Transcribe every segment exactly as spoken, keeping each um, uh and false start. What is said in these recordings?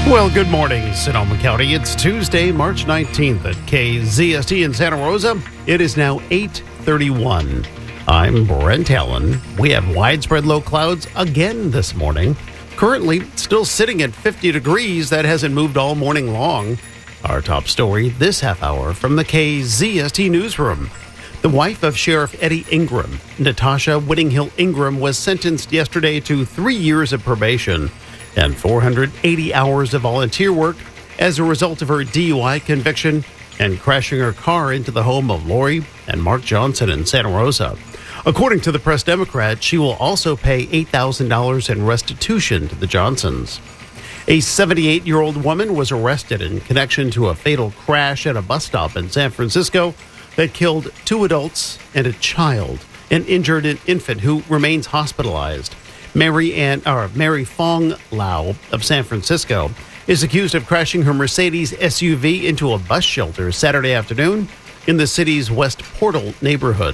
Well, good morning, Sonoma County. It's Tuesday, March nineteenth at K Z S T in Santa Rosa. It is now eight thirty-one. I'm Brent Allen. We have widespread low clouds again this morning. Currently, still sitting at fifty degrees. That hasn't moved all morning long. Our top story this half hour from the K Z S T newsroom. The wife of Sheriff Eddie Ingram, Natasha Whittinghill Ingram, was sentenced yesterday to three years of probation and four hundred eighty hours of volunteer work as a result of her D U I conviction and crashing her car into the home of Lori and Mark Johnson in Santa Rosa. According to the Press Democrat, she will also pay eight thousand dollars in restitution to the Johnsons. A seventy-eight-year-old woman was arrested in connection to a fatal crash at a bus stop in San Francisco that killed two adults and a child and injured an infant who remains hospitalized. Mary Ann, or Mary Fong Lau of San Francisco is accused of crashing her Mercedes S U V into a bus shelter Saturday afternoon in the city's West Portal neighborhood.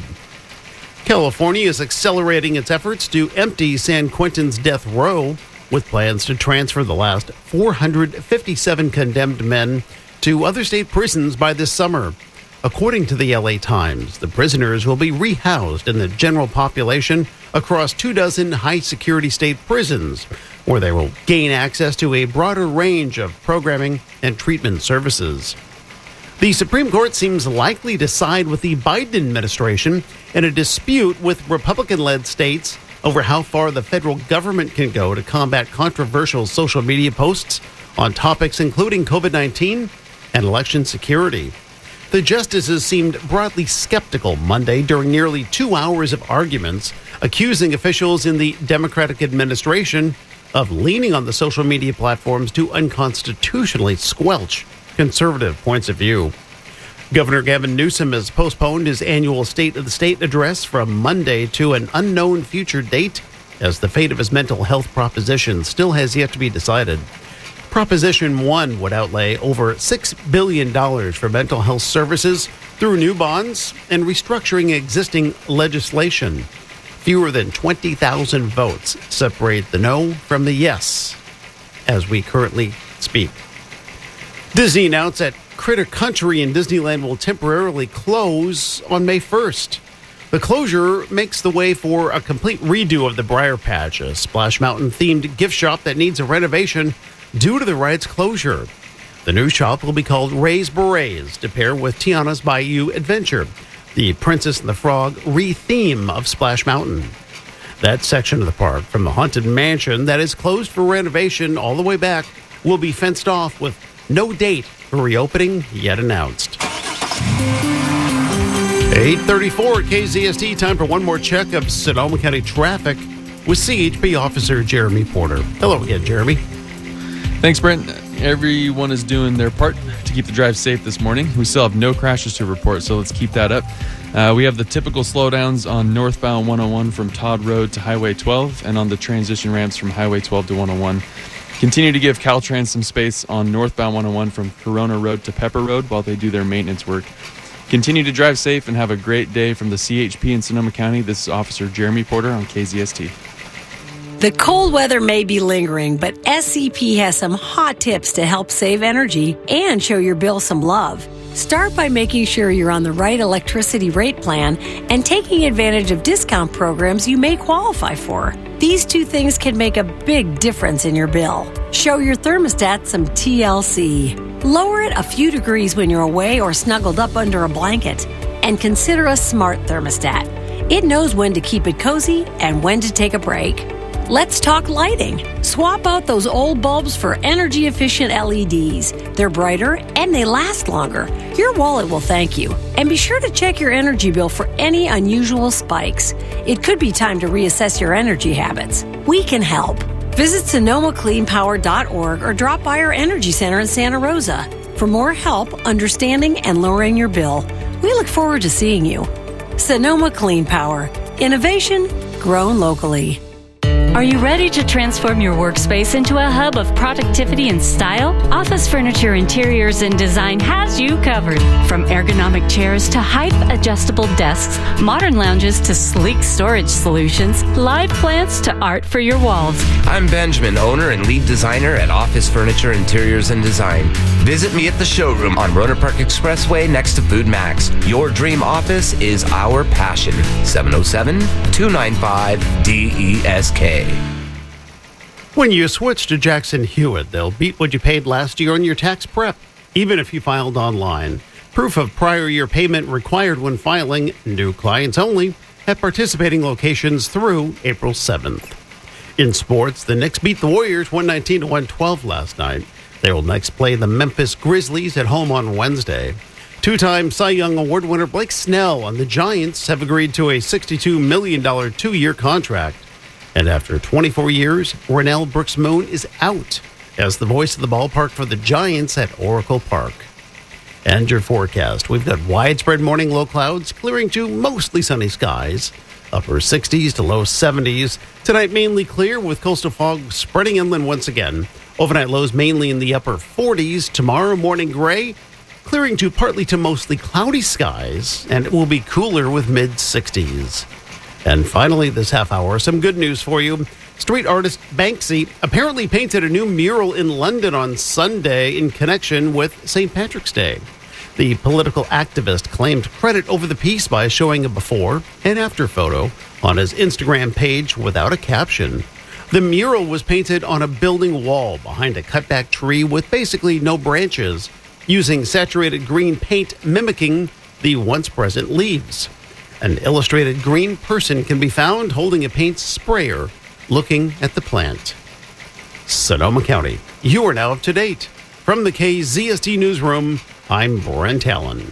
California is accelerating its efforts to empty San Quentin's death row with plans to transfer the last four hundred fifty-seven condemned men to other state prisons by this summer. According to the L A Times, the prisoners will be rehoused in the general population across two dozen high-security state prisons, where they will gain access to a broader range of programming and treatment services. The Supreme Court seems likely to side with the Biden administration in a dispute with Republican-led states over how far the federal government can go to combat controversial social media posts on topics including COVID nineteen and election security. The justices seemed broadly skeptical Monday during nearly two hours of arguments, accusing officials in the Democratic administration of leaning on the social media platforms to unconstitutionally squelch conservative points of view. Governor Gavin Newsom has postponed his annual State of the State address from Monday to an unknown future date, as the fate of his mental health proposition still has yet to be decided. Proposition one would outlay over six billion dollars for mental health services through new bonds and restructuring existing legislation. Fewer than twenty thousand votes separate the no from the yes as we currently speak. Disney announced that Critter Country in Disneyland will temporarily close on May first. The closure makes the way for a complete redo of the Briar Patch, a Splash Mountain-themed gift shop that needs a renovation due to the ride's closure. The new shop will be called Ray's Berets to pair with Tiana's Bayou Adventure, the Princess and the Frog re-theme of Splash Mountain. That section of the park from the Haunted Mansion that is closed for renovation all the way back will be fenced off with no date for reopening yet announced. eight thirty-four at K Z S T, time for one more check of Sonoma County traffic with C H P Officer Jeremy Porter. Hello again, Jeremy. Thanks, Brent. Everyone is doing their part to keep the drive safe this morning. We still have no crashes to report, so let's keep that up. Uh, we have the typical slowdowns on northbound one oh one from Todd Road to Highway twelve and on the transition ramps from Highway twelve to one oh one. Continue to give Caltrans some space on northbound one oh one from Corona Road to Pepper Road while they do their maintenance work. Continue to drive safe and have a great day from the C H P in Sonoma County. This is Officer Jeremy Porter on K Z S T. The cold weather may be lingering, but S C P has some hot tips to help save energy and show your bill some love. Start by making sure you're on the right electricity rate plan and taking advantage of discount programs you may qualify for. These two things can make a big difference in your bill. Show your thermostat some T L C. Lower it a few degrees when you're away or snuggled up under a blanket. And consider a smart thermostat. It knows when to keep it cozy and when to take a break. Let's talk lighting. Swap out those old bulbs for energy-efficient L E Ds. They're brighter and they last longer. Your wallet will thank you. And be sure to check your energy bill for any unusual spikes. It could be time to reassess your energy habits. We can help. Visit Sonoma Clean Power dot org or drop by our Energy Center in Santa Rosa. For more help understanding and lowering your bill, we look forward to seeing you. Sonoma Clean Power. Innovation grown locally. Are you ready to transform your workspace into a hub of productivity and style? Office Furniture Interiors and Design has you covered. From ergonomic chairs to height-adjustable desks, modern lounges to sleek storage solutions, live plants to art for your walls. I'm Benjamin, owner and lead designer at Office Furniture Interiors and Design. Visit me at the showroom on Rohnert Park Expressway next to Food Max. Your dream office is our passion. seven oh seven, two nine five, D E S K. When you switch to Jackson Hewitt, they'll beat what you paid last year on your tax prep, even if you filed online. Proof of prior year payment required when filing, new clients only, at participating locations through April seventh. In sports, the Knicks beat the Warriors one nineteen to one twelve last night. They will next play the Memphis Grizzlies at home on Wednesday. Two-time Cy Young Award winner Blake Snell and the Giants have agreed to a sixty-two million dollars two-year contract. And after twenty-four years, Rennell Brooks-Moon is out as the voice of the ballpark for the Giants at Oracle Park. And your forecast. We've got widespread morning low clouds clearing to mostly sunny skies. Upper sixties to low seventies. Tonight mainly clear with coastal fog spreading inland once again. Overnight lows mainly in the upper forties. Tomorrow morning gray, clearing to partly to mostly cloudy skies. And it will be cooler with mid sixties. And finally, this half hour, some good news for you. Street artist Banksy apparently painted a new mural in London on Sunday in connection with Saint Patrick's Day. The political activist claimed credit over the piece by showing a before and after photo on his Instagram page without a caption. The mural was painted on a building wall behind a cutback tree with basically no branches, using saturated green paint mimicking the once present leaves. An illustrated green person can be found holding a paint sprayer, looking at the plant. Sonoma County, you are now up to date. From the K Z S T Newsroom, I'm Brent Allen.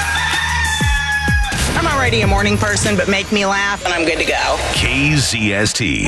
I'm already a morning person, but make me laugh and I'm good to go. K Z S T.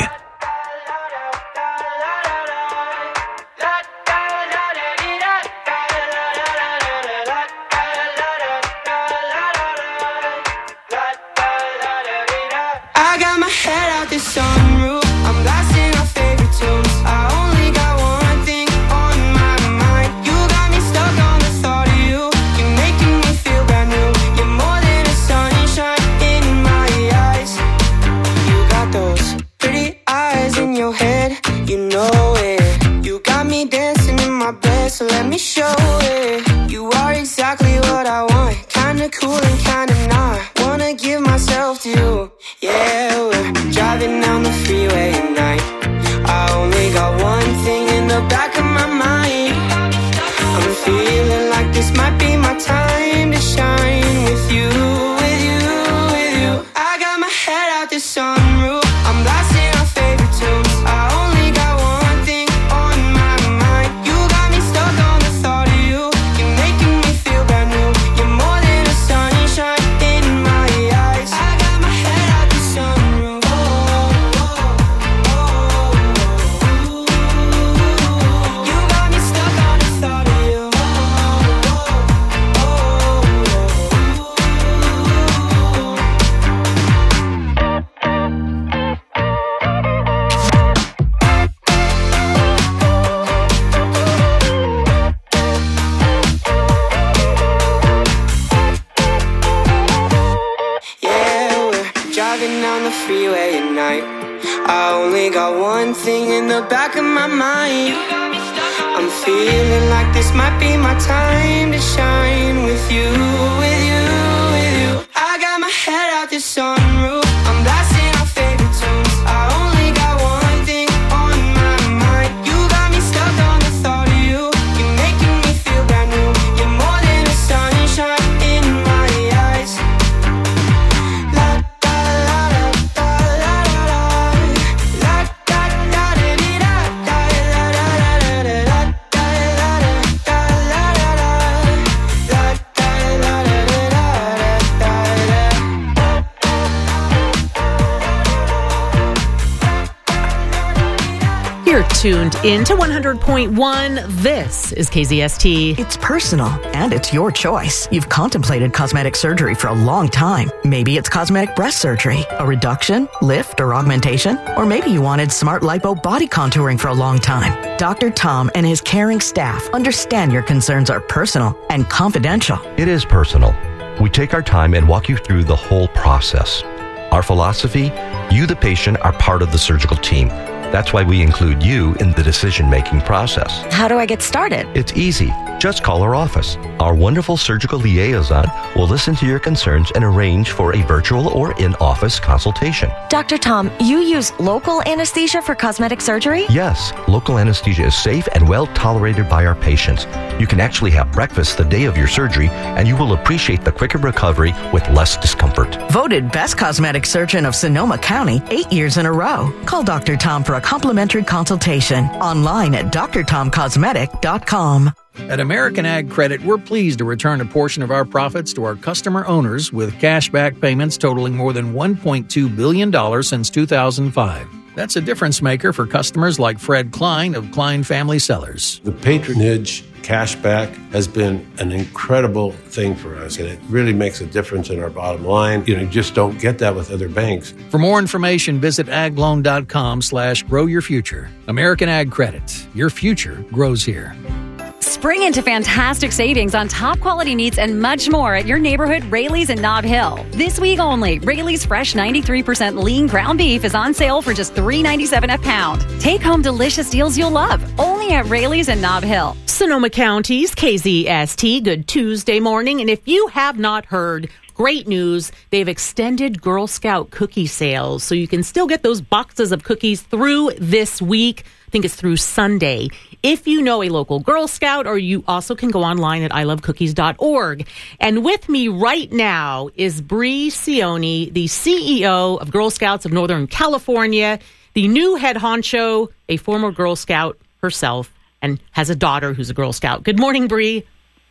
I got my head out the sunroof. I'm blasting our favorite tunes. I only got one thing on my mind. You got me stuck on the thought of you. You're making me feel brand new. You're more than a sunshine in my eyes. You got those pretty eyes in your head. You know it. You got me dancing in my bed, so let me show it. You are exactly what I want. Kinda cool and kinda not. Wanna give myself to you. Yeah, we're driving down the freeway at night. I only got one thing in the back of my mind. I'm feeling like this might be my time to shine with you, with you, with you. I got my head out the sunroof. I'm blasting our favorite tunes. I only got one thing on my mind. You got me stuck on the thought of you. You're making me feel brand new. You're more than a sunshine in my eyes. I got my head out the sunroof. Oh, oh, oh, oh. You got me stuck on the thought of you. Oh, oh, oh, yeah, we're driving down the freeway at night. I only got one thing in the back of my mind. I'm feeling like this might be my time to shine with you, with you, with you. I got my head out the sunroof. I'm blasting our favorite tunes. I only got one thing on my mind. You got me stuck on the thought of you. You're making me feel brand new. You're more than a sunshine in my eyes. La da la da la la la la da da da dee da da la la la la la da la da la la la la da la la la la da da. tuned in to one hundred point one. This is K Z S T. It's personal, and it's your choice. You've contemplated cosmetic surgery for a long time. Maybe it's cosmetic breast surgery, a reduction, lift, or augmentation. Or maybe you wanted smart lipo body contouring for a long time. Doctor Tom and his caring staff understand your concerns are personal and confidential. It is personal. We take our time and walk you through the whole process. Our philosophy, you the patient are part of the surgical team. That's why we include you in the decision-making process. How do I get started? It's easy. Just call our office. Our wonderful surgical liaison will listen to your concerns and arrange for a virtual or in-office consultation. Doctor Tom, you use local anesthesia for cosmetic surgery? Yes, local anesthesia is safe and well tolerated by our patients. You can actually have breakfast the day of your surgery, and you will appreciate the quicker recovery with less discomfort. Voted best cosmetic surgeon of Sonoma County eight years in a row. Call Doctor Tom for a complimentary consultation online at d r tom cosmetic dot com. At American Ag Credit, we're pleased to return a portion of our profits to our customer owners with cashback payments totaling more than one point two billion dollars since two thousand five. That's a difference maker for customers like Fred Klein of Klein Family Sellers. The patronage cashback has been an incredible thing for us, and it really makes a difference in our bottom line. You know, you just don't get that with other banks. For more information, visit agloan.com slash grow your future. American Ag Credit. Your future grows here. Spring into fantastic savings on top quality meats and much more at your neighborhood Rayleigh's in Nob Hill. This week only, Rayleigh's fresh ninety-three percent lean ground beef is on sale for just three ninety-seven a pound. Take home delicious deals you'll love, only at Rayleigh's in Nob Hill. Sonoma County's K Z S T. Good Tuesday morning. And if you have not heard, great news, they've extended Girl Scout cookie sales, so you can still get those boxes of cookies through this week. I think it's through Sunday. If you know a local Girl Scout, or you also can go online at i love cookies dot org. And with me right now is Bree Sione, the C E O of Girl Scouts of Northern California, the new head honcho, a former Girl Scout herself, and has a daughter who's a Girl Scout. Good morning, Bree.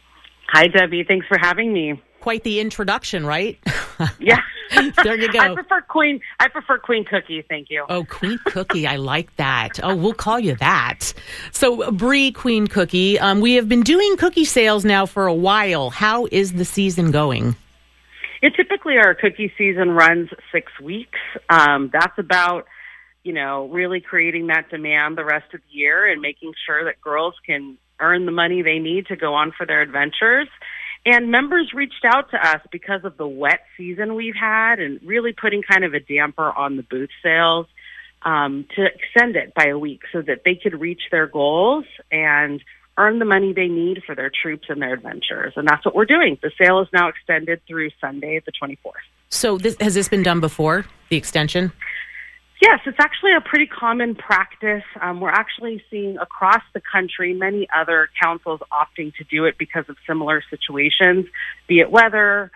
Hi, Debbie. Thanks for having me. Quite the introduction, right? Yeah. There you go. I prefer Queen. I prefer Queen Cookie. Thank you. Oh, Queen Cookie. I like that. Oh, we'll call you that. So, Bree, Queen Cookie, um, we have been doing cookie sales now for a while. How is the season going? Yeah, typically our cookie season runs six weeks. Um, that's about, you know, really creating that demand the rest of the year and making sure that girls can earn the money they need to go on for their adventures. And members reached out to us because of the wet season we've had and really putting kind of a damper on the booth sales um, to extend it by a week so that they could reach their goals and earn the money they need for their troops and their adventures. And that's what we're doing. The sale is now extended through Sunday, the twenty-fourth. So this, has this been done before, the extension? Yes, it's actually a pretty common practice. Um, we're actually seeing across the country many other councils opting to do it because of similar situations, be it weather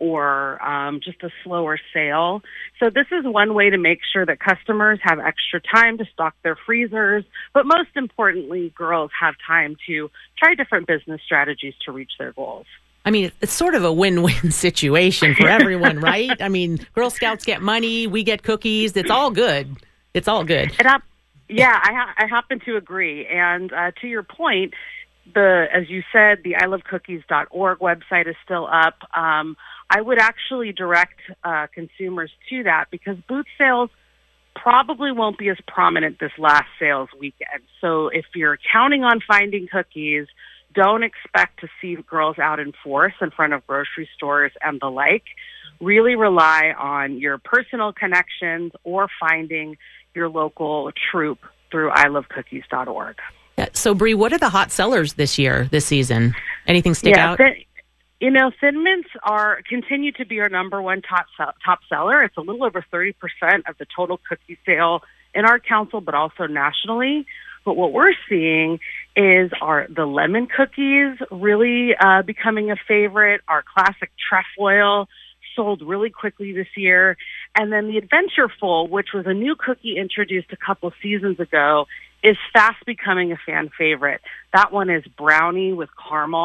or um, just a slower sale. So this is one way to make sure that customers have extra time to stock their freezers, but most importantly, girls have time to try different business strategies to reach their goals. I mean, it's sort of a win-win situation for everyone, right? I mean, Girl Scouts get money, we get cookies. It's all good. It's all good. It up, yeah, I, ha- I happen to agree. And uh, to your point, the as you said, the i love cookies dot org website is still up. Um, I would actually direct uh, consumers to that because booth sales probably won't be as prominent this last sales weekend. So if you're counting on finding cookies, don't expect to see girls out in force in front of grocery stores and the like. Really rely on your personal connections or finding your local troop through i love cookies dot org. Yeah, so, Bree, what are the hot sellers this year, this season? Anything stick yeah, out? Thin, you know, Thin Mints are continue to be our number one top top seller. It's a little over thirty percent of the total cookie sale in our council, but also nationally. But what we're seeing is our the lemon cookies really uh, becoming a favorite. Our classic trefoil sold really quickly this year. And then the Adventureful, which was a new cookie introduced a couple seasons ago, is fast becoming a fan favorite. That one is brownie with caramel.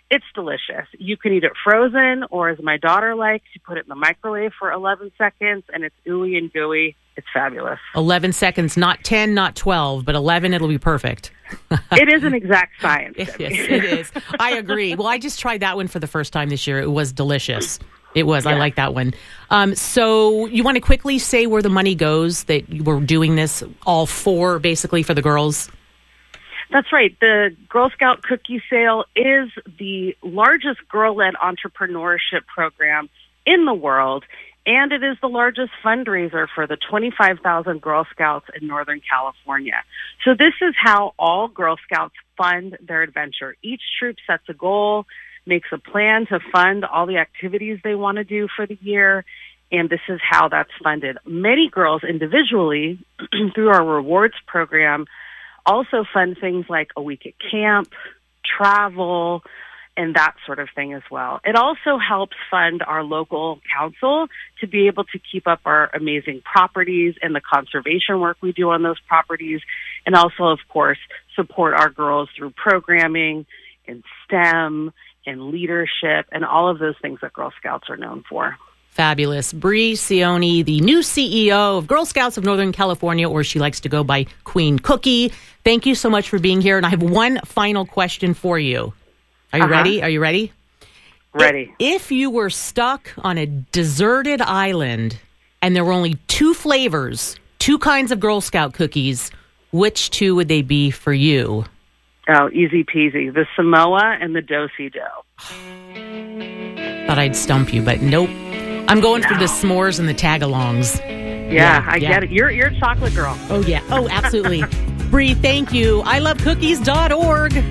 It's delicious. You can eat it frozen, or as my daughter likes, you put it in the microwave for eleven seconds, and it's ooey and gooey. It's fabulous. eleven seconds, not ten, not twelve, but eleven, it'll be perfect. It is an exact science. Yes, it is. I agree. Well, I just tried that one for the first time this year. It was delicious. It was. Yeah. I like that one. Um, so you want to quickly say where the money goes that you were doing this all for, basically, for the girls? That's right. The Girl Scout cookie sale is the largest girl-led entrepreneurship program in the world, and it is the largest fundraiser for the twenty-five thousand Girl Scouts in Northern California. So this is how all Girl Scouts fund their adventure. Each troop sets a goal, makes a plan to fund all the activities they want to do for the year, and this is how that's funded. Many girls individually, through our rewards program, also fund things like a week at camp, travel, and that sort of thing as well. It also helps fund our local council to be able to keep up our amazing properties and the conservation work we do on those properties, and also, of course, support our girls through programming and STEM and leadership and all of those things that Girl Scouts are known for. Fabulous. Bree Sione, the new C E O of Girl Scouts of Northern California, or she likes to go by Queen Cookie. Thank you so much for being here. And I have one final question for you. Are you uh-huh. ready? Are you ready? Ready. If, if you were stuck on a deserted island and there were only two flavors, two kinds of Girl Scout cookies, which two would they be for you? Oh, easy peasy. The Samoa and the Do-si-do. Thought I'd stump you, but nope. I'm going no. for the s'mores and the tag-alongs. Yeah, yeah I yeah. get it. You're you're a chocolate girl. Oh, yeah. Oh, absolutely. Bree, thank you. I love cookies dot org. Lucky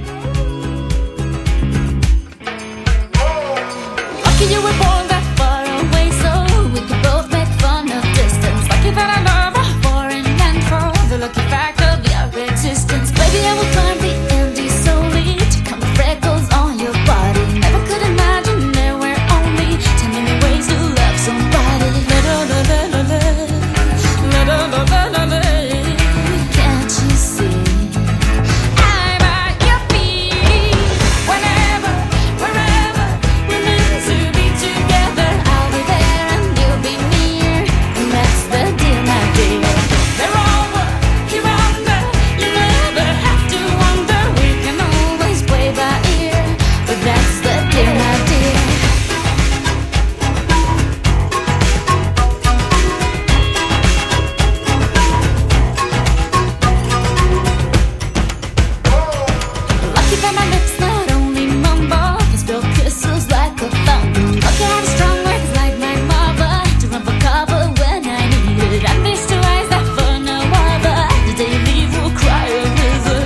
you were born that far away, so we could both make fun of distance. Lucky that I love her for and meant for the lucky fact of your existence. Baby, I will climb the Andes solely to count the freckles on your body. Never could imagine there were only ten million ways to love somebody. Can't you see? I'm at your feet. Whenever, wherever we're meant to be together, I'll be there and you'll be near, and that's the deal, my dear. They're over, you're under, you never have to wonder. We can always play by ear, but that's the deal, my dear. Lucky that my lips not only mumble, can spill kisses like a fountain. Lucky I have strong words like my mother to run for cover when I need it. And these two eyes that for no other, the day you leave will cry a river.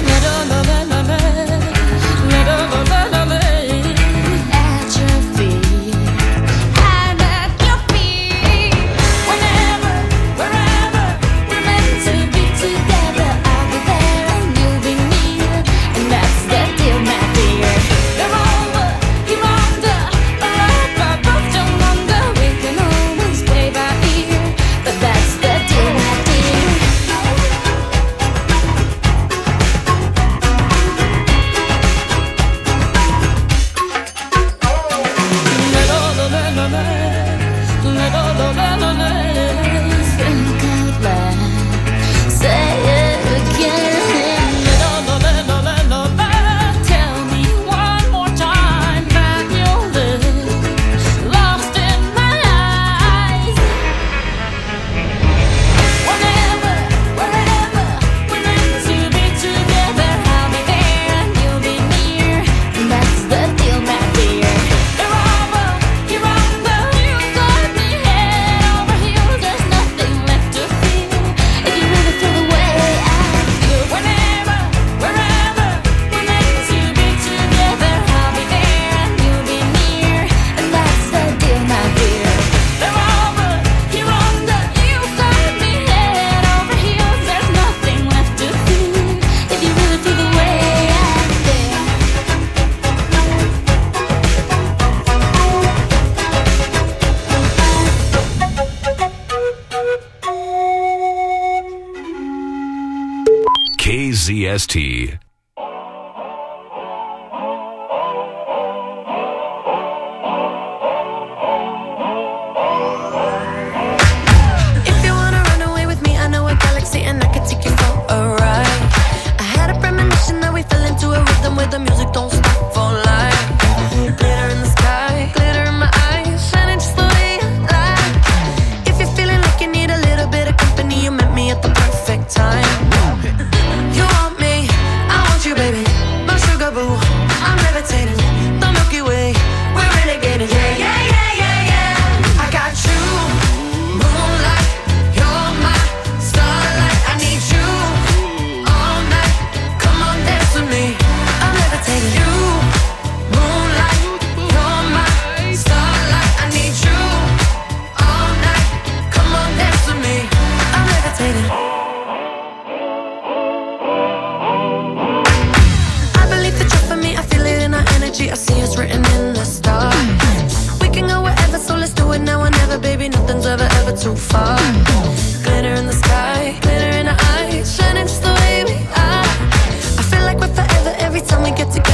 At your feet, I'm at your feet. Whenever, wherever we're meant to be together, I'll be there and you'll be near, and that's the deal, my dear. They're over, you're under, alright, but both don't wonder. We can always play by ear, but that's the deal, my dear. Think out loud, say it again. Tell me one more time that you'll live lost in my eyes. Whenever, wherever we're meant to be together, I'll be there and you'll be near, and that's the deal, my dear. They're over, you're under, you got me head over heels. There's nothing left to feel if you really feel the way I feel. Whenever, wherever we're meant to be together, I'll be there and you'll be near, and that's the deal, my dear. They're over, you're under, you got me head over heels. There's nothing left to feel if you really feel the way I feel. K Z S T.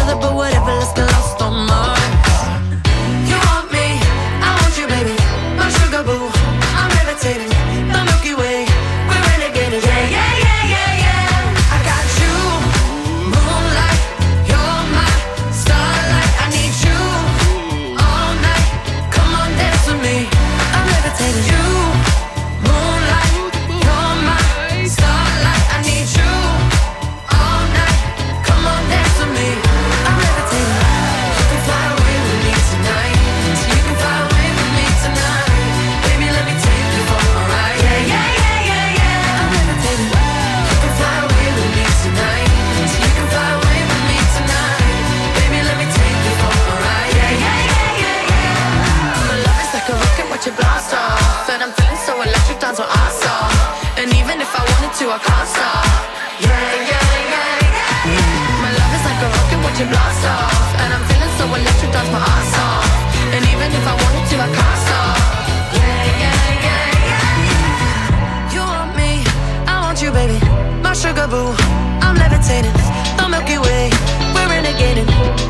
together, but whatever, let's get lost on Mars. You want me, I want you, baby. My sugar boo, I'm levitating. The Milky Way, we're renegading. Yeah, yeah, yeah, yeah, yeah. I got you, moonlight. You're my starlight. I need you all night. Come on, dance with me. I'm levitating. You, moonlight. You're my starlight. I need you all night. Come on, dance with me. I'm levitating. You can fly away with me tonight. You can fly away with me tonight. Baby, let me take you for a ride. Yeah, yeah, yeah, yeah, yeah. I'm levitating. You can fly away with me tonight. You can fly away with me tonight. Baby, let me take you for a ride. Yeah, yeah, yeah, yeah, yeah. My love is like a rocket, watch it blast off. And I'm feeling so electric, dance what I saw. And even if I wanted to, I can't stop. Yeah, yeah, yeah, yeah. My love is like a rocket, watch it blast off. And I'm feeling so electric, dance my ass off. And even if I wanted to, I can't stop. Yeah, yeah, yeah, yeah. You want me, I want you, baby. My sugar boo, I'm levitating. The Milky Way, we're renegading.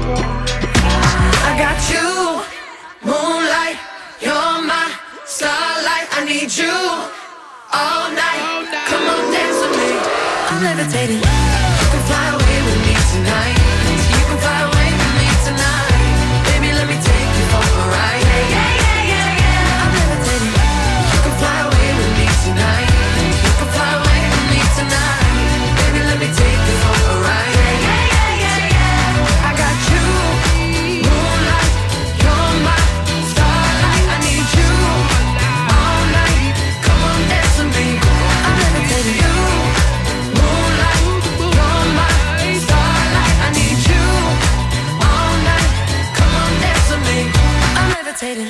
I got you, moonlight. You're my starlight. I need you all night. Come on, dance with me. I'm levitating. You can fly away with me tonight. You can fly away with me tonight. Baby, let me take you for a ride. Yeah, yeah, yeah, yeah, yeah. I'm levitating. You can fly away with me tonight. You can fly away with me tonight. Baby, let me take you for a ride. Yeah, yeah, yeah, yeah, yeah. I got you, moonlight. You're my starlight. I need you all night. Come on, dance with me. I'm levitating. You, moonlight. You're my starlight. I need you all night. Come on, dance with me. I'm levitating.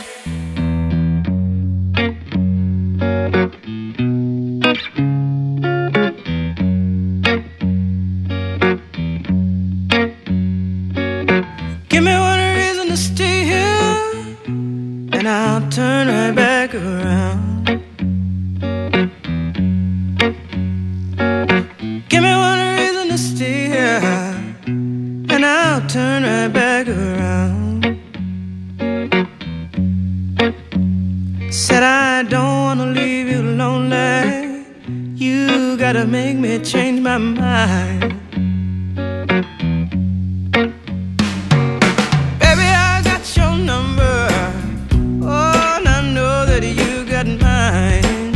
Give me one reason to stay here, and I'll turn right back around. Give me one reason to stay here, and I'll turn right back around. Said I don't wanna leave you lonely. You gotta make me change my mind. Baby, I got your number. Oh, and I know that you got mine.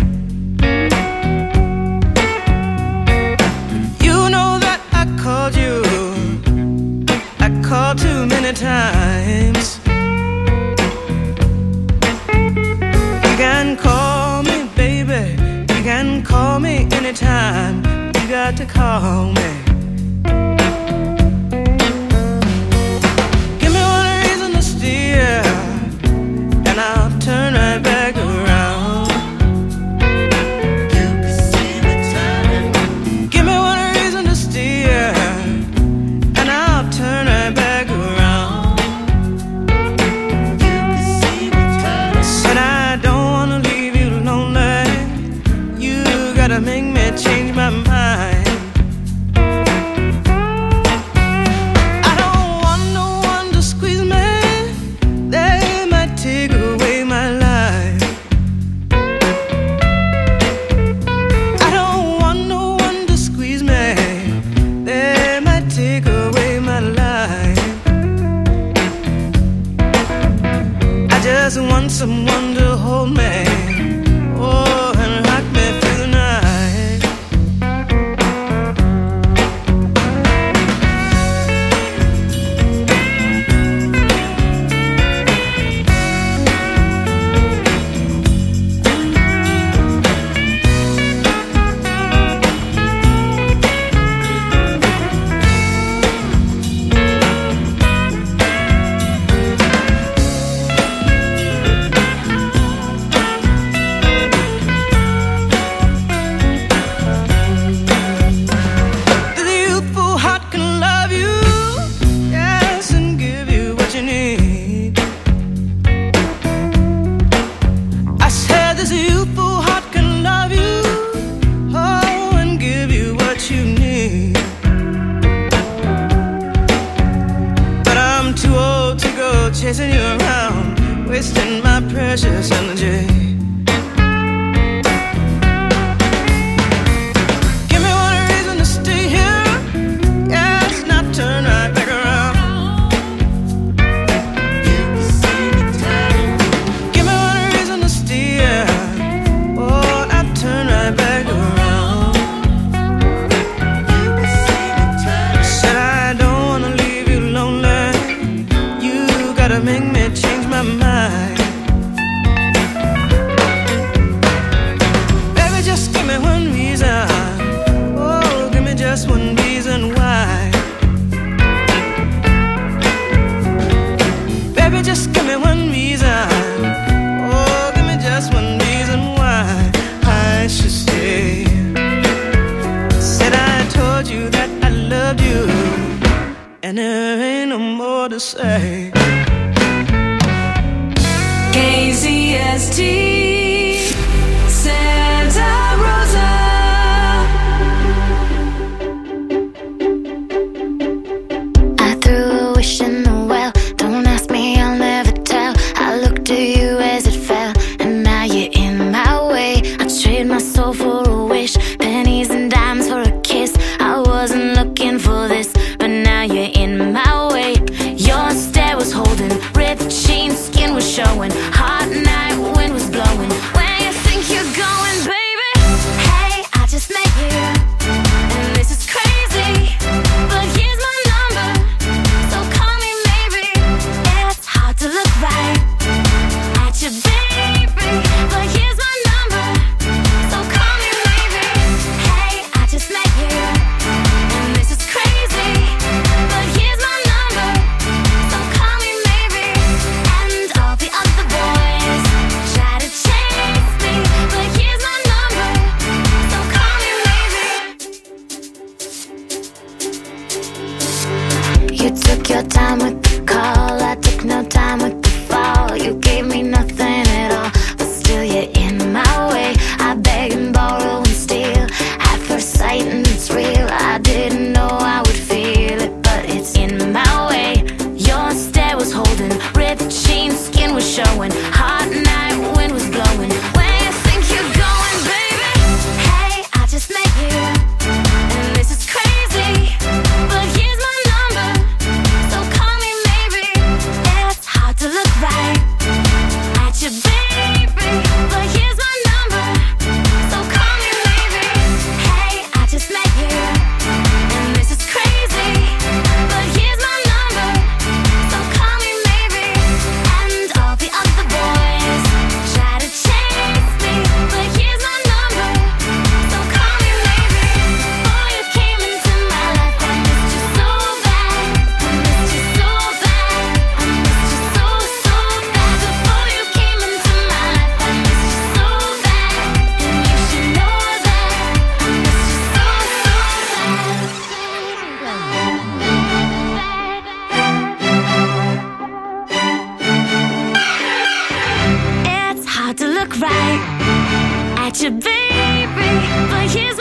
You know that I called you. I called too many times. You can call me, baby. You can call me anytime. You got to call me. Give me one reason to steer, and I'll turn right back around. You can see me turning. Give me one reason to steer, and I'll turn right back around. You can see me turning. Said I don't wanna leave you lonely. You gotta make me change my mind. I don't want no one to squeeze me. They might take away my life. I don't want no one to squeeze me. They might take away my life. I just want someone to hold me. Oh, and rock me through the night. chasing you around, wasting my precious energy. Give me one reason to stay here. Yes, now turn right back around. Give me one reason to stay here. Oh, now turn right back around. Said I don't wanna leave you lonely. You gotta make me change my mind. Baby, just give me one reason. Oh, give me just one reason why. Baby, just give me one reason. Oh, give me just one reason why I should stay. Said I told you that I loved you, and there ain't no more to say. K Z S T Santa Rosa. I threw a wish in the well. Don't ask me, I'll never tell. I looked at you as it fell, and now you're in my way. I trade my soul for a wish, pennies and dimes for a kiss. I wasn't looking for this, but now you're in my way. Your stare was holding, ripped jeans, skin was showing. Hot night, wind was blowing. Where you think you're going, baby? Hey, I just met you, and this is crazy, but here's my number, so call me maybe. It's hard to look right at you, baby, but here's my number, so call me maybe. Hey, I just met you, and this is crazy, but here's my number, so call me maybe. And all the other boys try to chase me, but here's my number, so call me maybe. You took your time with the call, I took no time with the fall. You gave me nothing at all, but still you're in my way. I beg and borrow and steal at first sight, and it's real. I didn't know I would feel it, but it's in my way. Your stare was holding, ripped jeans, skin was showing. Hot night, wind was blowing. Where you think you're going, baby? Hey, I just met you, and this is crazy, but here's my number, so call me maybe. It's hard to look right at you, baby, but here's my number, so call me maybe. Hey, I just met you, and this is crazy, but here's my number, so call me maybe. And all the other boys try to chase me, but here's my number, so call me maybe. Before you came into my life, I missed you so bad. I missed you so bad. I missed you so, so bad. Before you came into my life, I missed you so bad. And you should know that I missed you so, so bad. It's hard to look right at you, baby, but here's